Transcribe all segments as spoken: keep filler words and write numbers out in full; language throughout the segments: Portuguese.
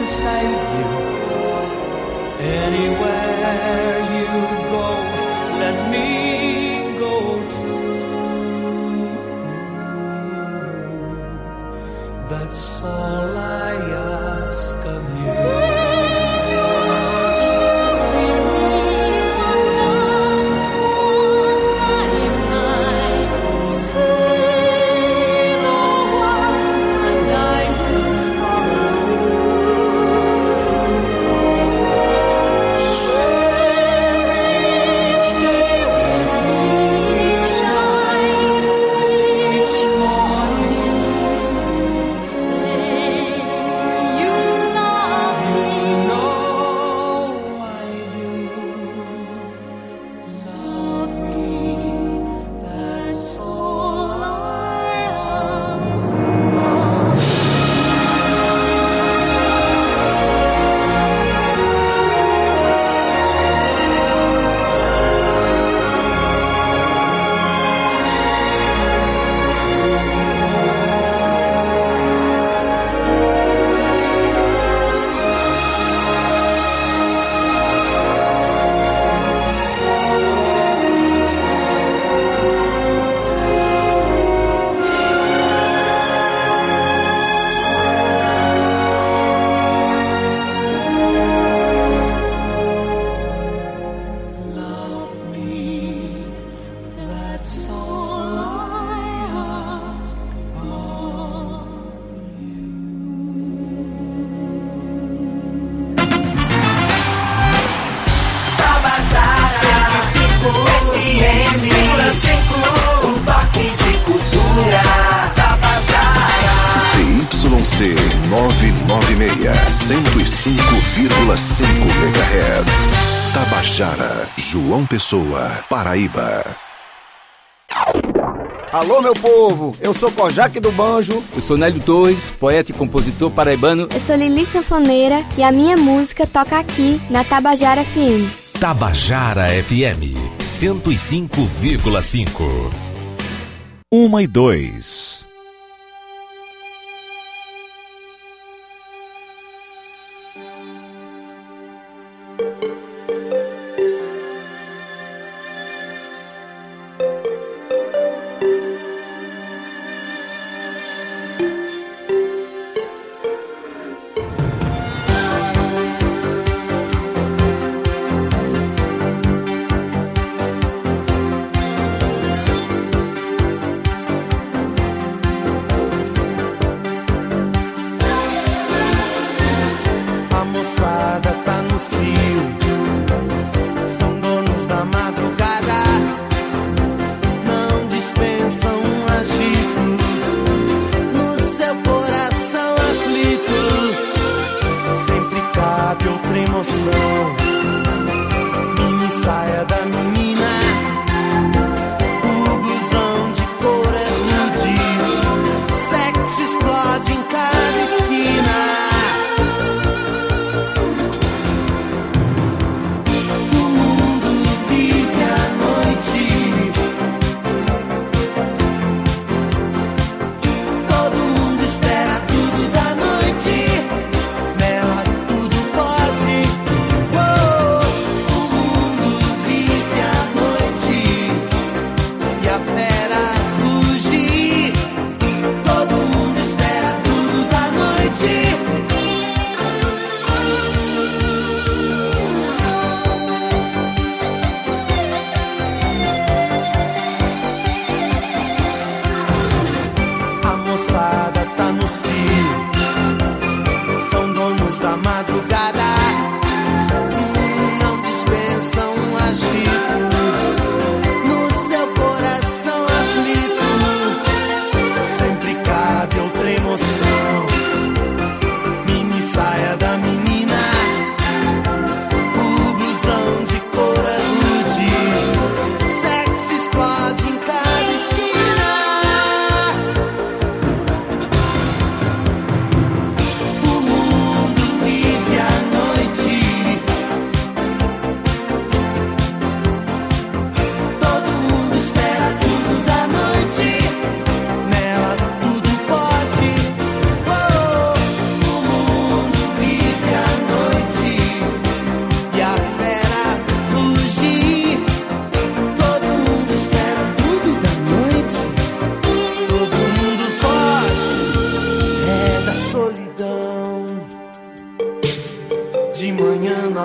beside you. Anywhere you go, let me go too. That's all I ask of you. cento e cinco vírgula cinco megahertz. Tabajara, João Pessoa, Paraíba. Alô, meu povo, eu sou Kojak do Banjo. Eu sou Nélio Torres, poeta e compositor paraibano. Eu sou Lili Sanfoneira e a minha música toca aqui na Tabajara F M. Tabajara F M, cento e cinco vírgula cinco. Uma e dois. Nela tudo pode.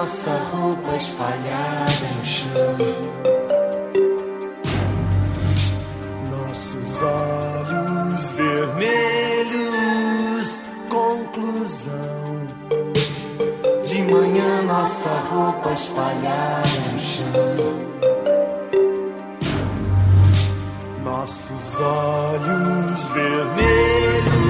nossa roupa espalhada no chão. Nossos olhos vermelhos, conclusão. De manhã nossa roupa espalhada no chão. Nossos olhos vermelhos.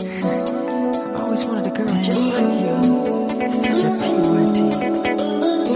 Always wanted a girl just like you. Such a purity.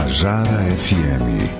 Tabajara F M.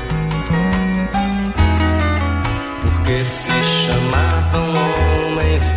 Se chamavam homens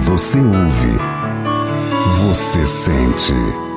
Você ouve. Você sente.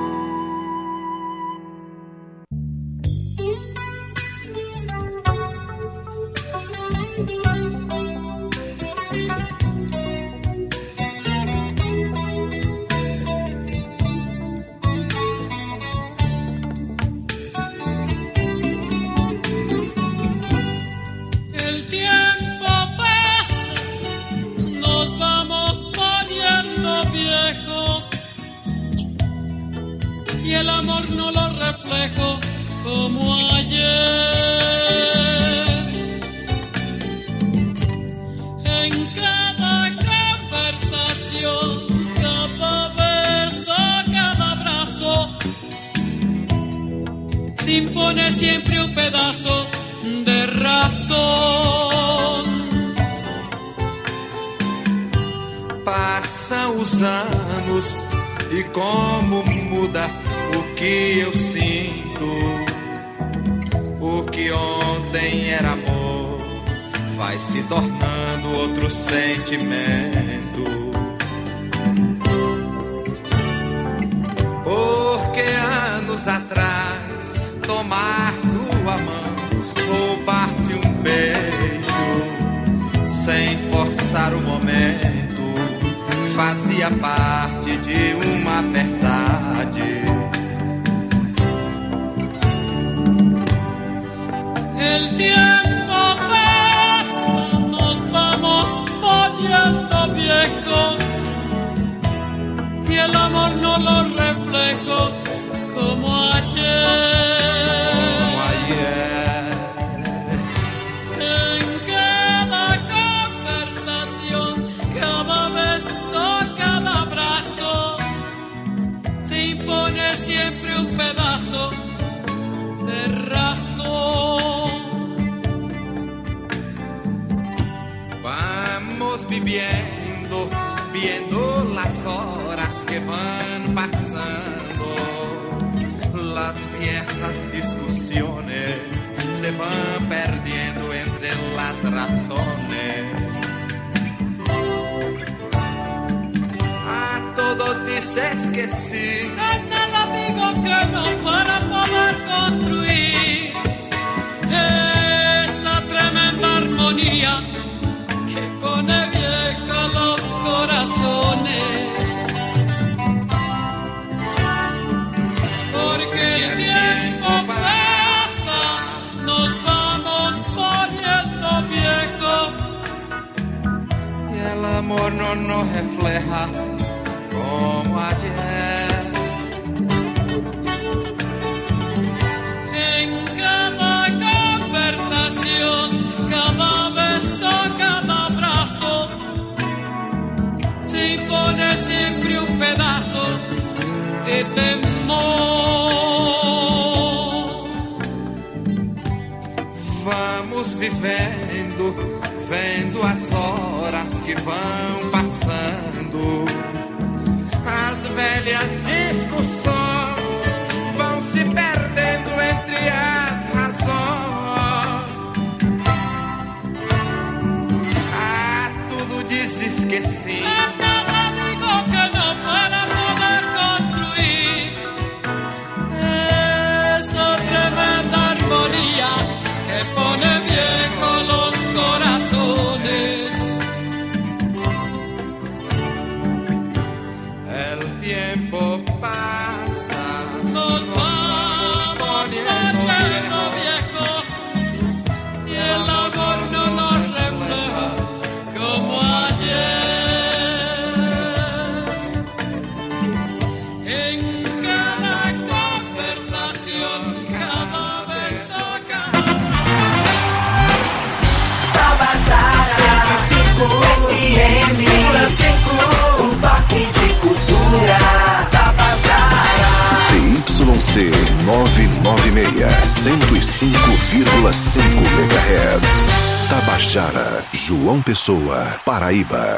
novecentos e noventa e seis, cento e cinco vírgula cinco megahertz. Tabajara, João Pessoa, Paraíba.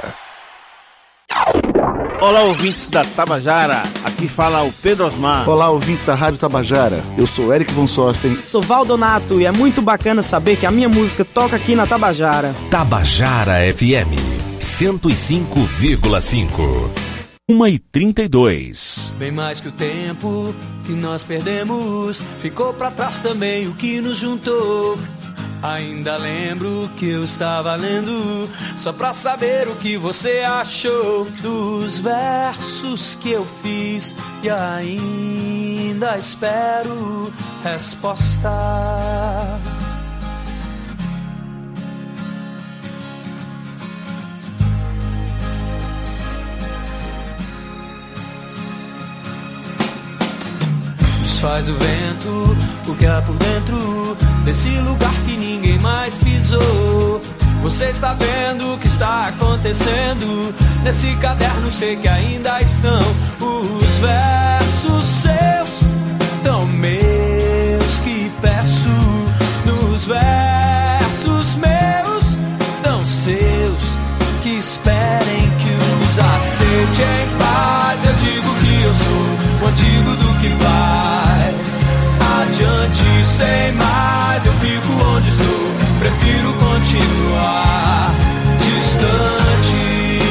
Olá, ouvintes da Tabajara, aqui fala o Pedro Osmar. Olá, ouvintes da Rádio Tabajara, eu sou Eric Von Sosten. Sou Valdonato e é muito bacana saber que a minha música toca aqui na Tabajara. Tabajara F M, cento e cinco vírgula cinco. uma e trinta e dois. Bem mais que o tempo que nós perdemos, ficou pra trás também o que nos juntou. Ainda lembro que eu estava lendo, só pra saber o que você achou dos versos que eu fiz, e ainda espero resposta. Faz o vento, o que há por dentro desse lugar que ninguém mais pisou. Você está vendo o que está acontecendo nesse caderno, sei que ainda estão os versos seus, tão meus que peço. Nos versos meus, tão seus, que esperem que os aceite em paz. Eu digo que eu sou o antigo do que vai adiante sem mais. Eu fico onde estou, prefiro continuar distante.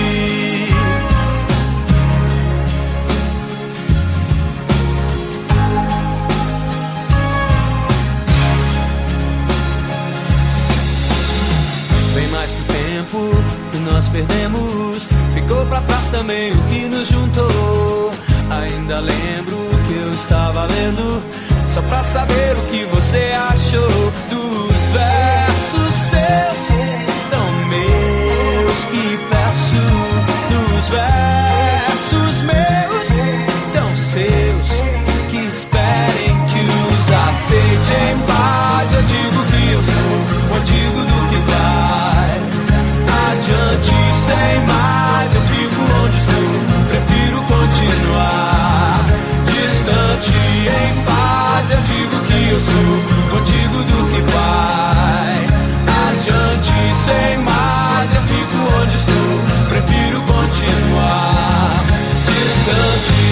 Bem mais que o tempo que nós perdemos, ficou pra trás também o que nos juntou. Ainda lembro que eu estava lendo, só pra saber o que você achou dos versos seus, tão meus que peço. Nos versos meus, tão seus, que esperem que os aceite em paz. Eu digo que eu sou o antigo do que vai adiante sem mais. Eu fico onde estou, prefiro continuar distante em paz. Eu digo que eu sou o antigo do que vai adiante sem mais. Eu fico onde estou, prefiro continuar distante.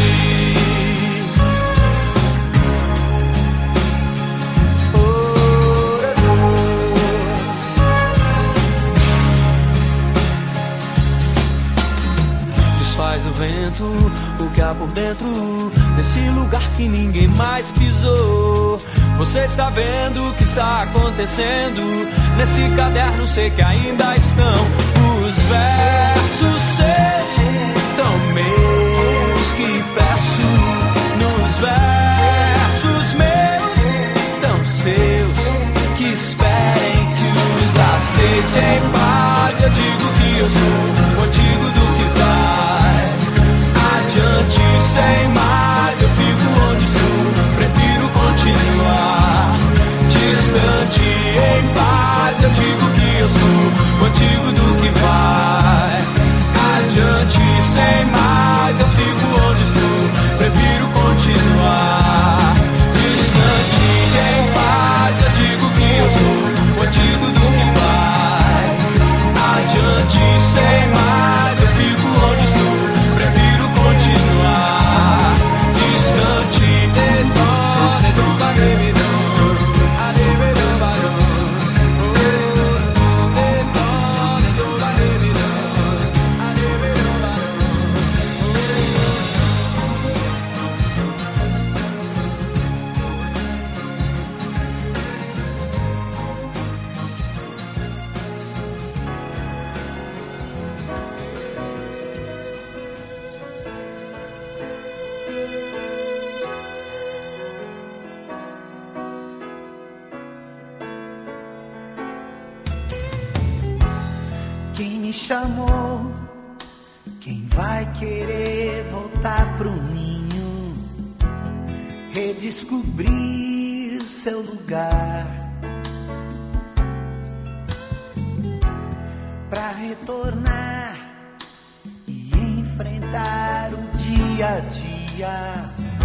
Desfaz o vento, o que há por dentro desse lugar que ninguém mais pisou. Você está vendo o que está acontecendo nesse caderno, sei que ainda estão os versos seus, tão meus que peço. Nos versos meus, tão seus, que esperem que os aceite em paz. Eu digo que eu sou o antigo do que vai adiante sem mais. Eu fico onde estou, prefiro continuar distante em paz. Eu digo que eu sou o antigo do que vai adiante sem mais. Eu fico onde estou, prefiro continuar distante em paz. Eu digo que eu sou o antigo do que vai adiante sem mais. Eu fico onde estou, prefiro continuar distante. Quem me chamou? Quem vai querer voltar pro ninho, redescobrir seu lugar, pra retornar e enfrentar o dia a dia,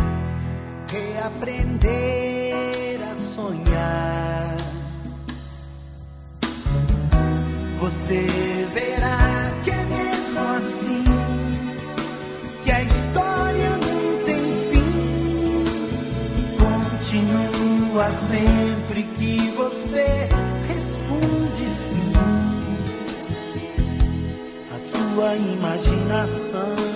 reaprender a sonhar. Você verá que é mesmo assim, que a história não tem fim. Continua sempre que você responde sim. A imaginação,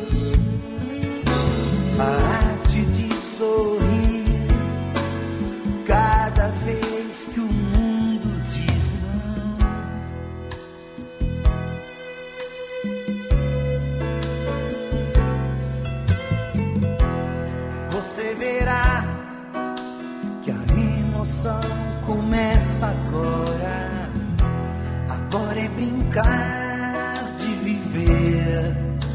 a arte de sorrir cada vez que o mundo diz não. Você verá que a emoção começa agora. Agora é brincar de viver,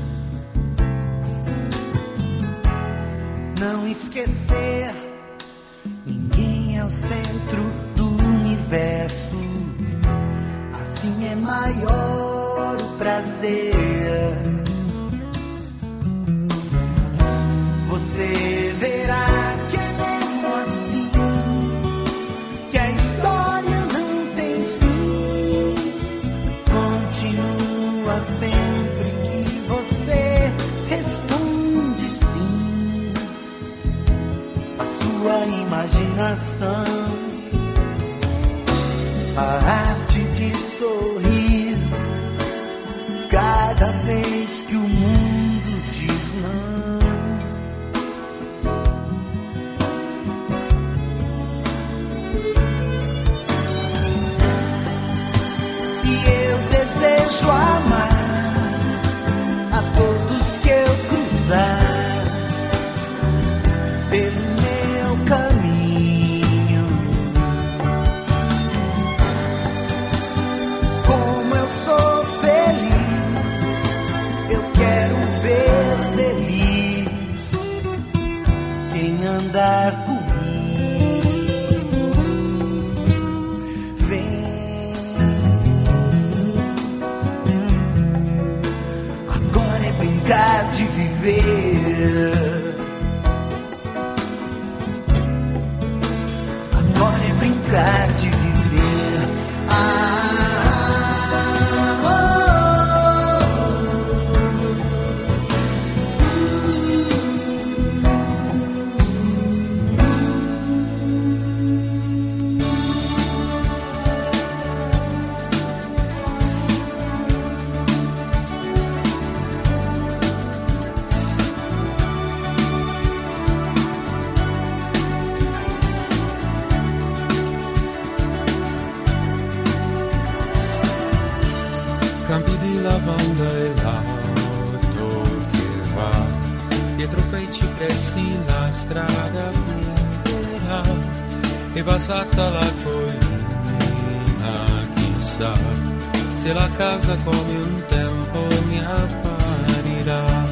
não esquecer, ninguém é o centro do universo. Assim é maior o prazer. Você verá que é mesmo assim, que a história não tem fim. Continua sempre que você responde sim. A sua imaginação, a arte de sorrir cada vez que o mundo diz não. Desejo amar a todos que eu cruzar pelo meu caminho. Como eu sou feliz, eu quero ver feliz quem andar comigo. Brincar de viver, agora é brincar de viver. Ah, campi di lavanda e l'auto che va dietro quei cipressi, la strada piena è passata la collina, chissà se la casa come un tempo mi apparirà.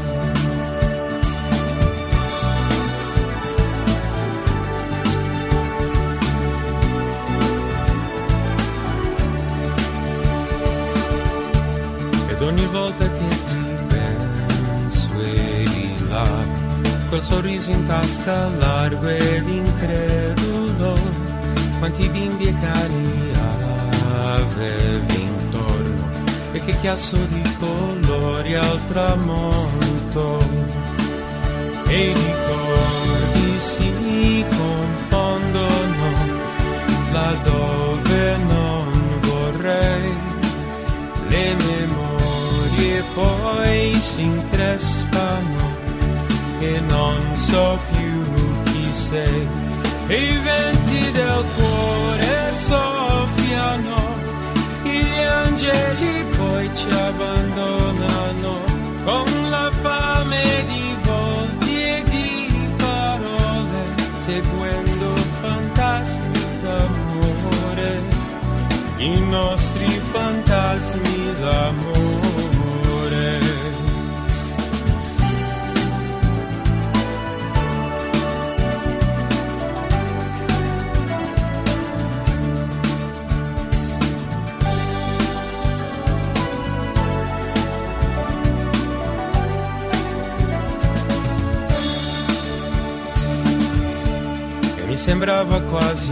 Ogni volta che ti penso e di là, quel sorriso in tasca largo ed incredulo, quanti bimbi e cani avevi intorno e che chiasso di colori al tramonto. E i ricordi si confondono laddove non vorrei, le memorie e poi si increspano e non so più chi sei. E i venti del cuore soffiano, gli angeli poi ci abbandonano, con la fame di volti e di parole, seguendo fantasmi d'amore, i nostri fantasmi d'amore. Mi sembrava quasi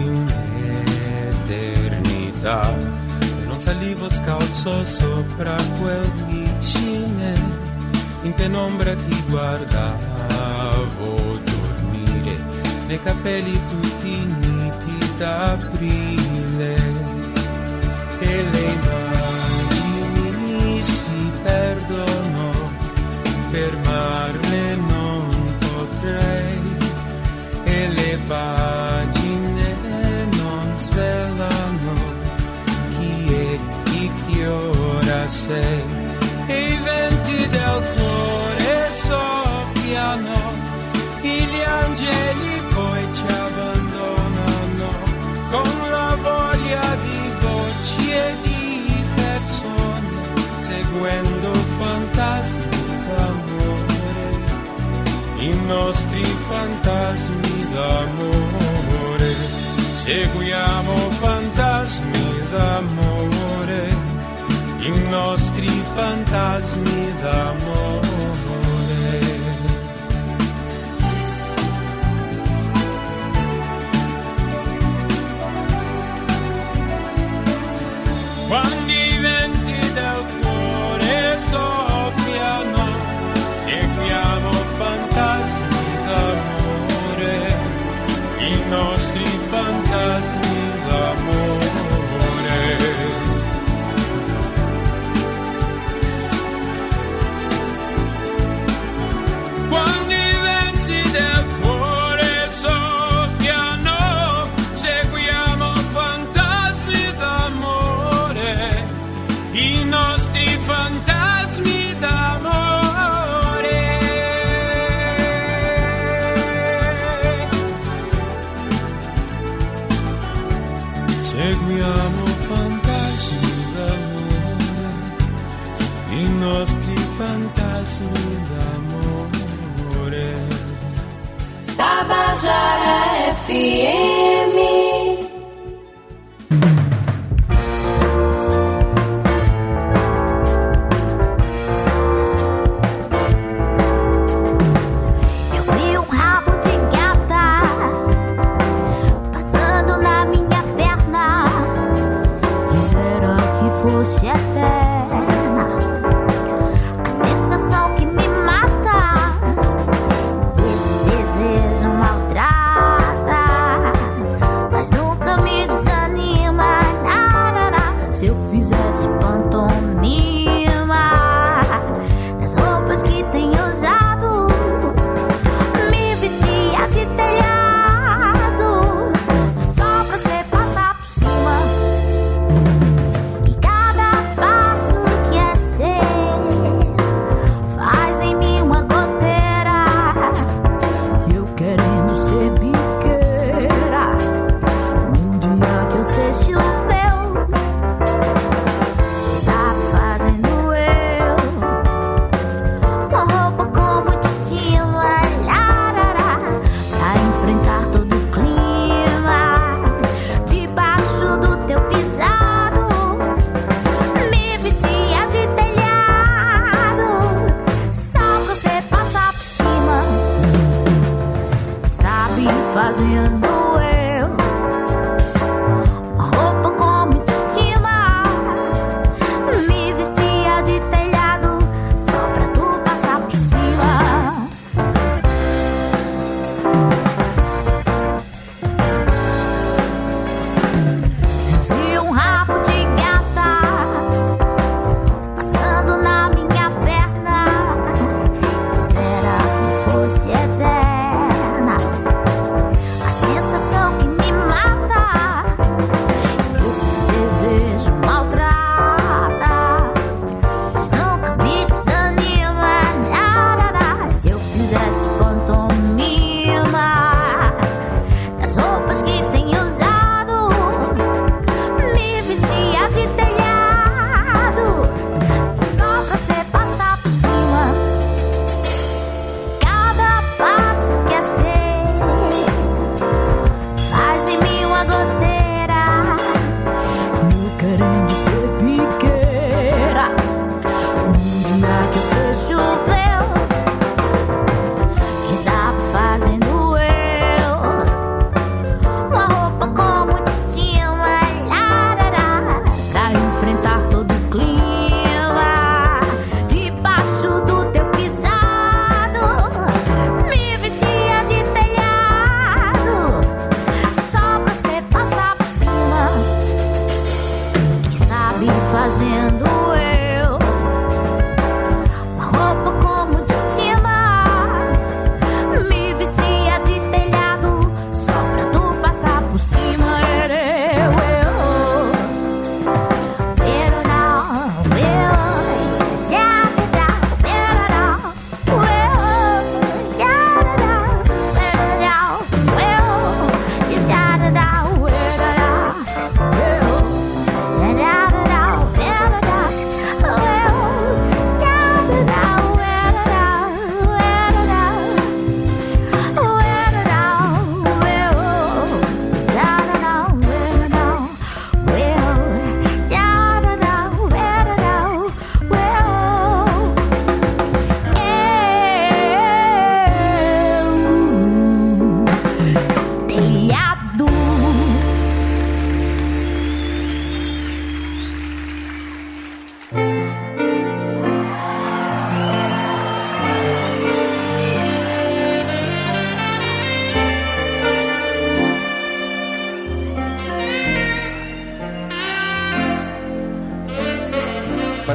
un'eternità, non salivo scalzo sopra quel vicine, in penombra ti guardavo dormire, nei capelli tutti niti d'aprile, e le immagini si perdono fermarle non potrei, e le pagine non svelano chi eri, che ora sei, e i venti del cuore soffiano, gli angeli poi ci abbandonano, con la voglia di voci e di persone, seguendo fantasmi d'amore, i nostri fantasmi d'amore, seguiamo fantasmi d'amore, i nostri fantasmi d'amore. Quando i venti del cuore soffiano, seguiamo fantasmi d'amore, i nostri fantasmi d'amore. Quando i venti del cuore soffiano, seguiamo fantasmi d'amore, i nostri fantasmi d'amore. Seguiamo fantasmi d'amore, i nostri fantasmi d'amore. Tabajara F M. Mas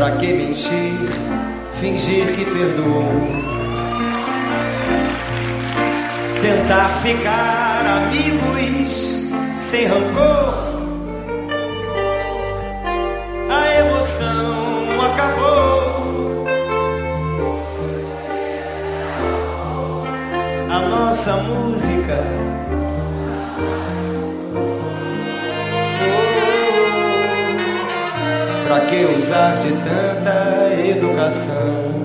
Pra que mentir, fingir que perdoou? Tentar ficar amigos sem rancor. A emoção acabou. A nossa música oh, pra que usar de tanta educação?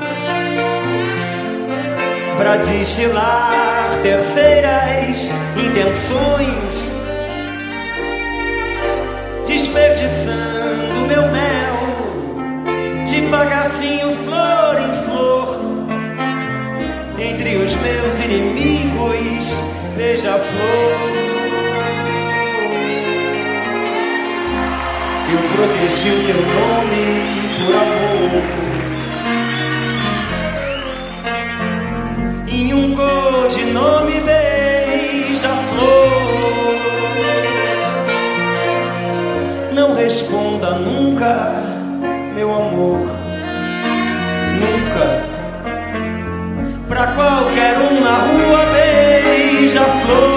Pra destilar terceiras intenções, desperdiçando meu mel, devagarzinho, flor em flor. Entre os meus inimigos, beija-flor. Eu protegi o teu nome por amor. Em um codinome beija-flor. Não responda nunca, meu amor, nunca. Pra qualquer um na rua beija-flor,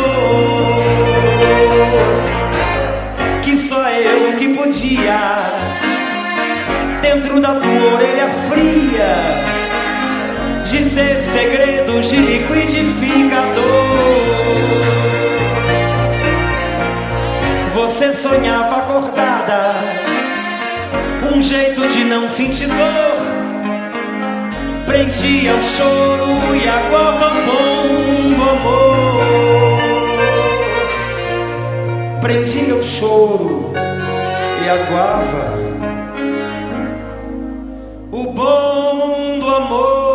que só eu que podia, dentro da tua orelha fria, dizer segredos de liquidificador. Você sonhava acordada, um jeito de não sentir dor, prendia o choro e aguava bom do amor. Prendia o choro e aguava o bom do amor.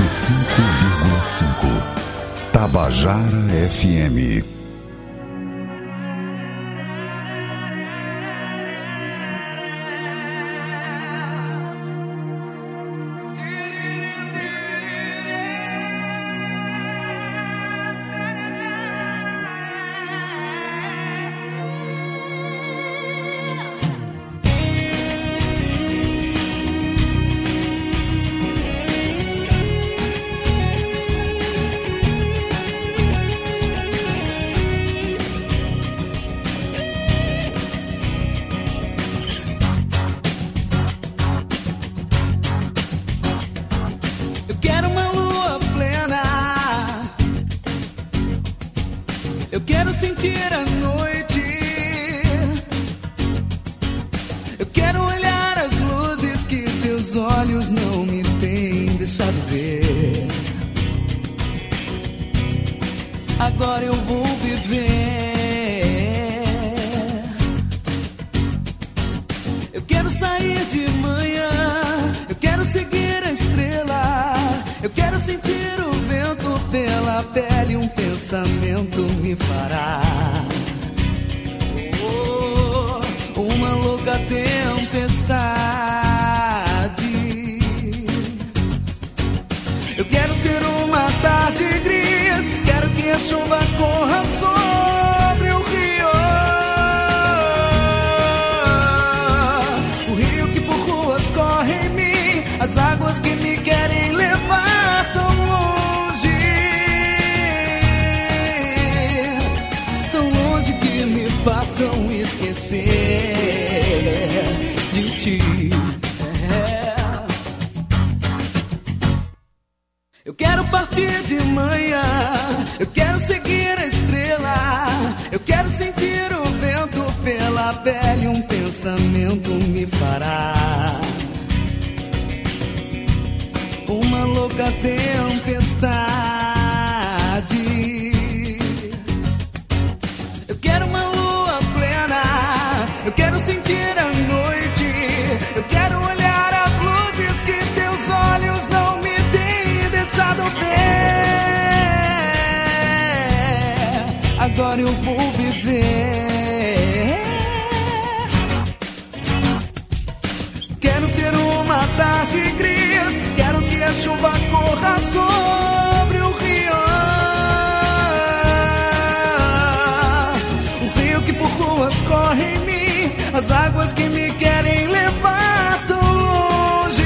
e cinco vírgula cinco. Tabajara F M. Agora eu vou viver. Quero ser uma tarde gris, quero que a chuva corra sobre o rio. O rio que por ruas corre em mim, as águas que me querem levar tão longe.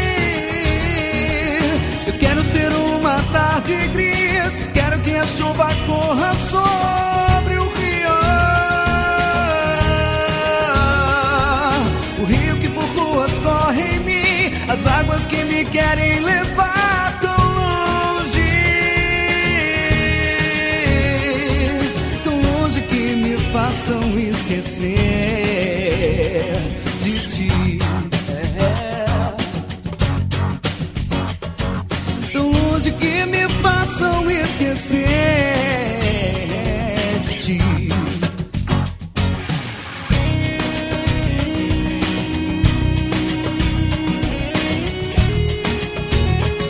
Eu quero ser uma tarde gris, quero que a chuva